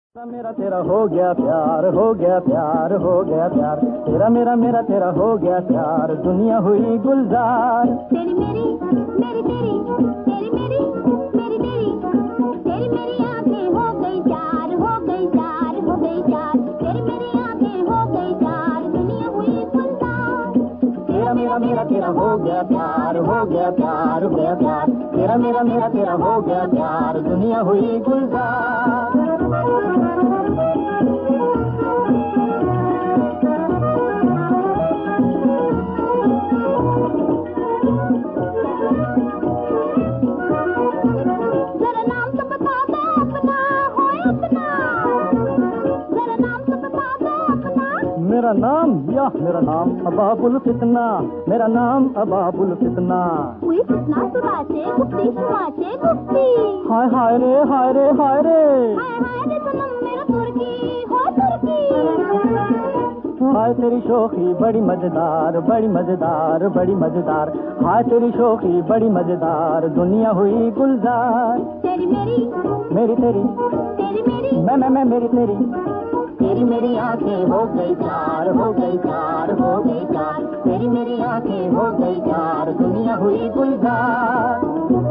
मेरा तेरा हो गया प्यार, हो गया प्यार, हो गया प्यार, तेरा मेरा मेरा तेरा हो गया प्यार, दुनिया हुई गुलजार। तेरी मेरी मेरी तेरी, तेरी मेरी मेरी तेरी, तेरी मेरी आंखें हो गई चार, हो गई चार, हो गई चार, तेरी मेरी आंखें हो गई चार, दुनिया हुई गुलजार। तेरा मेरा मेरा तेरा हो गया प्यार, हो गया प्यार, हो गया प्यार, तेरा मेरा मेरा तेरा हो गया प्यार, दुनिया हुई गुलजार। मेरा नाम या मेरा नाम अबाबुल फितना, मेरा नाम अबाबुल फितना। हुई फितना सुनाचे गुप्ती सुनाचे गुप्ती, हाय हाय रे हाय रे हाय रे, हाय हाय रे सनम मेरा तुर्की हो तुर्की। हाय तेरी शोखी बड़ी मजेदार, बड़ी मजेदार, बड़ी मजेदार, हाय तेरी शोखी बड़ी मजेदार, दुनिया हुई गुलजार। तेरी मेरी मेरी तेरी, तेरी मेरी मैं मेरी तेरी, तेरी मेरी आंखें हो गई चार, हो गई चार, हो गई चार, तेरी मेरी आंखें हो गई चार, दुनिया हुई गुलजार।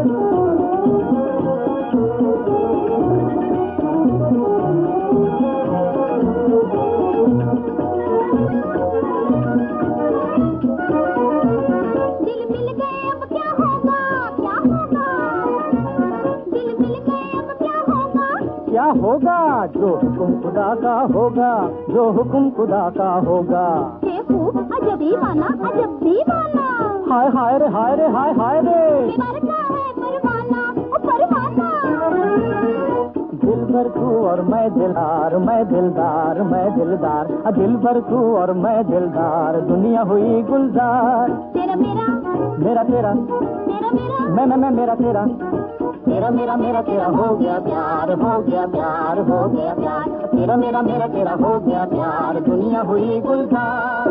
दिल मिल गए अब क्या होगा, क्या होगा, दिल मिल गए अब क्या होगा। क्या होगा जो हुक्म खुदा का होगा, जो हुक्म खुदा का होगा। अजब दीवाना, अजब दीवाना, हाय हाय रे हाय रे हाय हाय रे, मरता है परवाना ओ परवाना। दिल भर तू और मैं दिलदार, मैं दिलदार, मैं दिलदार, दिल भर तू और मैं दिलदार, दुनिया हुई गुलजार। तेरा मेरा मेरा तेरा, मेरा मेरा मैं मेरा तेरा, तेरा मेरा मेरा तेरा हो गया प्यार, हो गया प्यार, हो गया प्यार, तेरा मेरा मेरा तेरा हो गया प्यार, दुनिया हुई गुलजार।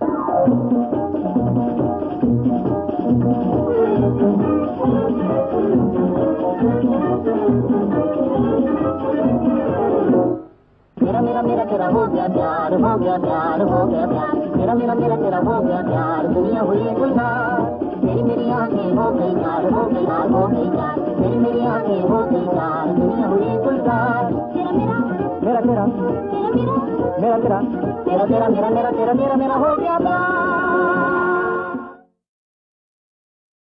तेरा मेरा मेरा तेरा हो गया प्यार, हो गया प्यार, हो गया प्यार, तेरा मेरा मेरा तेरा हो गया प्यार, दुनिया हुई गुलजार। तेरी मेरी आंखें हो गई चार, हो गई चार, हो गई चार, तेरी मेरी आंखें हो गई चार, दुनिया हुई गुलजार। तेरा मेरा मेरा तेरा, तेरा मेरा मेरा तेरा, तेरा तेरा मेरा मेरा तेरा मेरा मेरा हो गया प्यार।